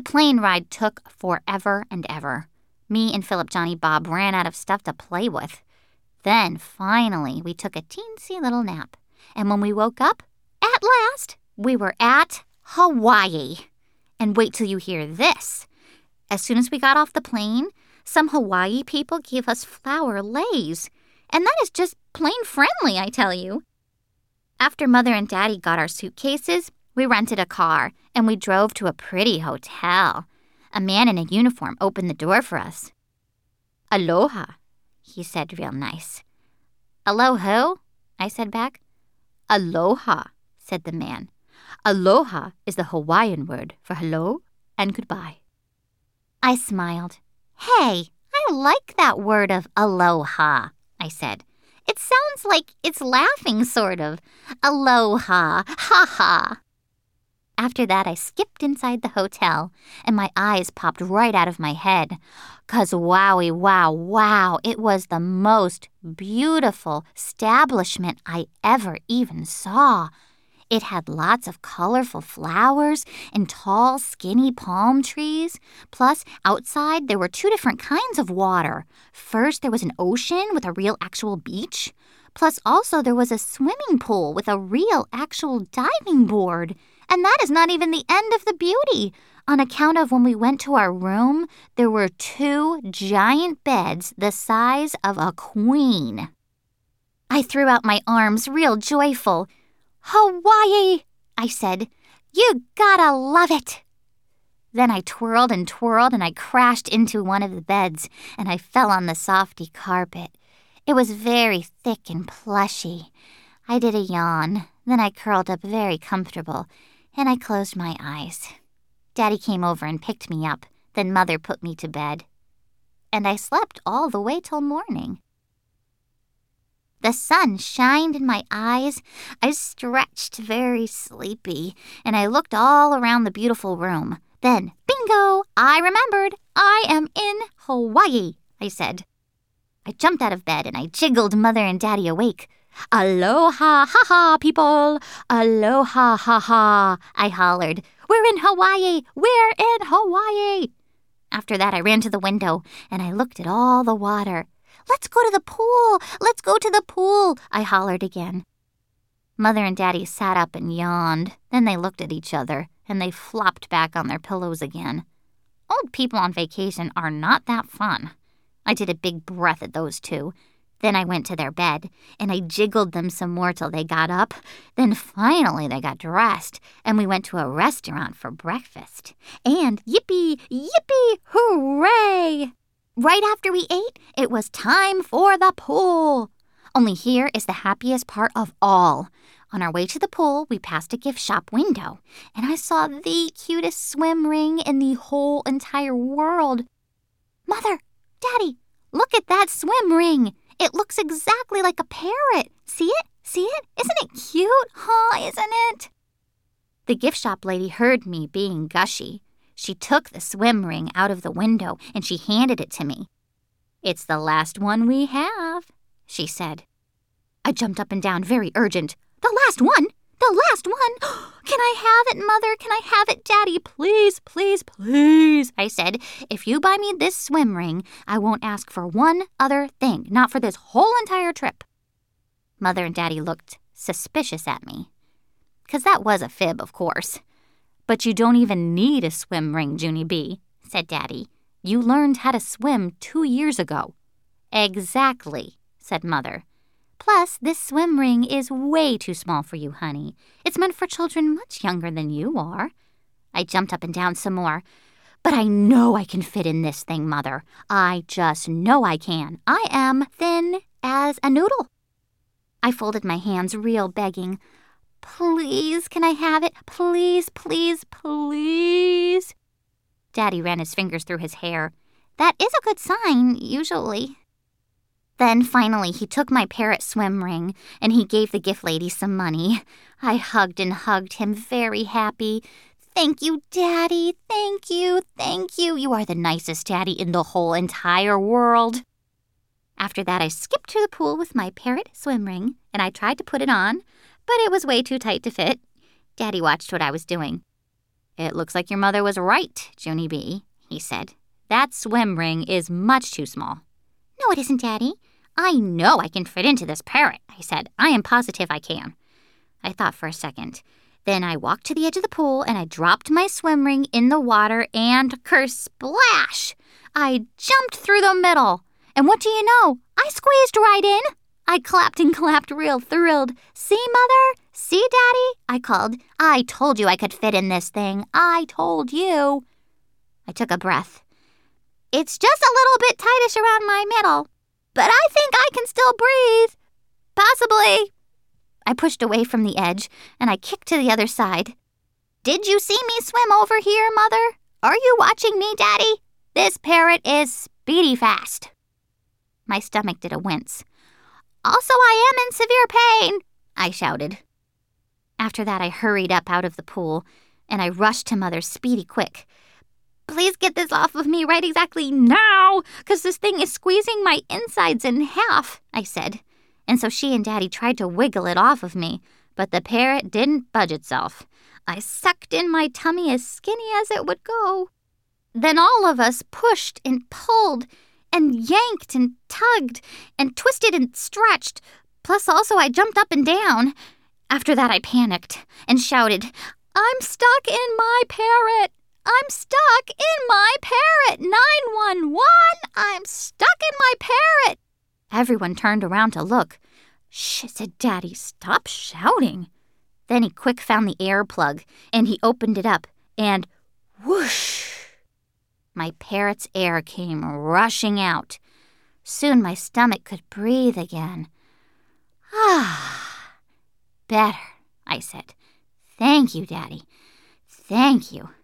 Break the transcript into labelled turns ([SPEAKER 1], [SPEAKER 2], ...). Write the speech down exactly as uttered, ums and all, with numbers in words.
[SPEAKER 1] plane ride took forever and ever. Me and Philip Johnny Bob ran out of stuff to play with. Then, finally, we took a teensy little nap. And when we woke up, at last, we were at Hawaii. And wait till you hear this. As soon as we got off the plane, some Hawaii people gave us flower leis. And that is just plain friendly, I tell you. After Mother and Daddy got our suitcases, we rented a car, and we drove to a pretty hotel. A man in a uniform opened the door for us. "Aloha," he said real nice. "Aloha?" I said back. "Aloha," said the man. "Aloha is the Hawaiian word for hello and goodbye." I smiled. "Hey, I like that word of aloha," I said. "It sounds like it's laughing, sort of. Aloha, ha-ha." After that, I skipped inside the hotel, and my eyes popped right out of my head. 'Cause wowie, wow, wow, it was the most beautiful establishment I ever even saw. It had lots of colorful flowers and tall, skinny palm trees. Plus, outside, there were two different kinds of water. First, there was an ocean with a real actual beach. Plus, also, there was a swimming pool with a real actual diving board. And that is not even the end of the beauty. On account of when we went to our room, there were two giant beds the size of a queen. I threw out my arms real joyful. "Hawaii," I said. "You gotta love it." Then I twirled and twirled and I crashed into one of the beds and I fell on the softy carpet. It was very thick and plushy. I did a yawn, then I curled up very comfortable and I closed my eyes. Daddy came over and picked me up, then Mother put me to bed. And I slept all the way till morning. The sun shined in my eyes. I stretched very sleepy, and I looked all around the beautiful room. Then, bingo, I remembered. I am in Hawaii, I said. I jumped out of bed, and I jiggled Mother and Daddy awake. "Aloha, ha-ha, people! Aloha, ha-ha!" I hollered. "We're in Hawaii! We're in Hawaii!" After that, I ran to the window, and I looked at all the water. "Let's go to the pool! Let's go to the pool!" I hollered again. Mother and Daddy sat up and yawned. Then they looked at each other, and they flopped back on their pillows again. Old people on vacation are not that fun. I did a big breath at those two. Then I went to their bed, and I jiggled them some more till they got up. Then finally they got dressed, and we went to a restaurant for breakfast. And yippee, yippee, hooray! Right after we ate, it was time for the pool. Only here is the happiest part of all. On our way to the pool, we passed a gift shop window, and I saw the cutest swim ring in the whole entire world. "Mother, Daddy, look at that swim ring. It looks exactly like a parrot. See it? See it? Isn't it cute? Huh, isn't it?" The gift shop lady heard me being gushy. She took the swim ring out of the window and she handed it to me. "It's the last one we have," she said. I jumped up and down, very urgent. "The last one? The last one? Can I have it, Mother? Can I have it, Daddy? Please, please, please," I said. "If you buy me this swim ring, I won't ask for one other thing, not for this whole entire trip." Mother and Daddy looked suspicious at me. 'Cause that was a fib, of course. "But you don't even need a swim ring, Junie B," said Daddy. "You learned how to swim two years ago." "Exactly," said Mother. "Plus, this swim ring is way too small for you, honey. It's meant for children much younger than you are." I jumped up and down some more. "But I know I can fit in this thing, Mother. I just know I can. I am thin as a noodle." I folded my hands real begging. "Please, can I have it? Please, please, please." Daddy ran his fingers through his hair. That is a good sign, usually. Then finally he took my parrot swim ring and he gave the gift lady some money. I hugged and hugged him, very happy. "Thank you, Daddy. Thank you, thank you. You are the nicest daddy in the whole entire world." After that, I skipped to the pool with my parrot swim ring and I tried to put it on, but it was way too tight to fit. Daddy watched what I was doing. "It looks like your mother was right, Junie B," he said. "That swim ring is much too small." "No, it isn't, Daddy." "I know I can fit into this parrot," I said. "I am positive I can." I thought for a second. Then I walked to the edge of the pool and I dropped my swim ring in the water and kersplash! I jumped through the middle. And what do you know? I squeezed right in. I clapped and clapped real thrilled. "See, Mother? See, Daddy?" I called. "I told you I could fit in this thing. I told you." I took a breath. "It's just a little bit tightish around my middle, but I think I can still breathe. Possibly." I pushed away from the edge, and I kicked to the other side. "Did you see me swim over here, Mother? Are you watching me, Daddy? This parrot is speedy fast." My stomach did a wince. "Also, I am in severe pain," I shouted. After that, I hurried up out of the pool, and I rushed to Mother speedy quick. "Please get this off of me right exactly now, 'cause this thing is squeezing my insides in half," I said. And so she and Daddy tried to wiggle it off of me, but the parrot didn't budge itself. I sucked in my tummy as skinny as it would go. Then all of us pushed and pulled and yanked and tugged and twisted and stretched. Plus also I jumped up and down. After that I panicked and shouted, "I'm stuck in my parrot! I'm stuck in my parrot! nine one one! I'm stuck in my parrot!" Everyone turned around to look. "Shh," said Daddy, "stop shouting." Then he quick found the air plug, and he opened it up, and whoosh! My parrot's air came rushing out. Soon my stomach could breathe again. "Ah, better," I said. "Thank you, Daddy. Thank you."